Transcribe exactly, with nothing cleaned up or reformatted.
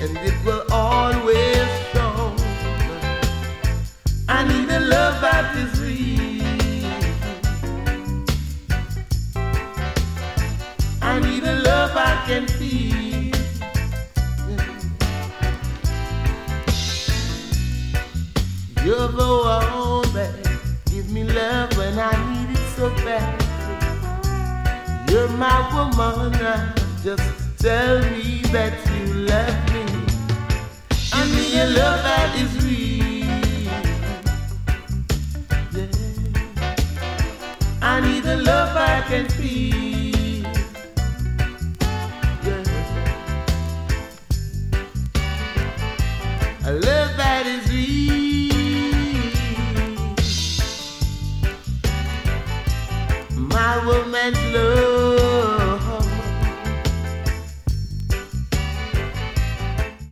and it will always show. I need a love that is real. I need a love I can feel. You're the one that give me love when I need it so bad. You're my woman now. Just tell me that you love me. I need a love that is real. Yeah. I need a love I can feel. Yeah. A love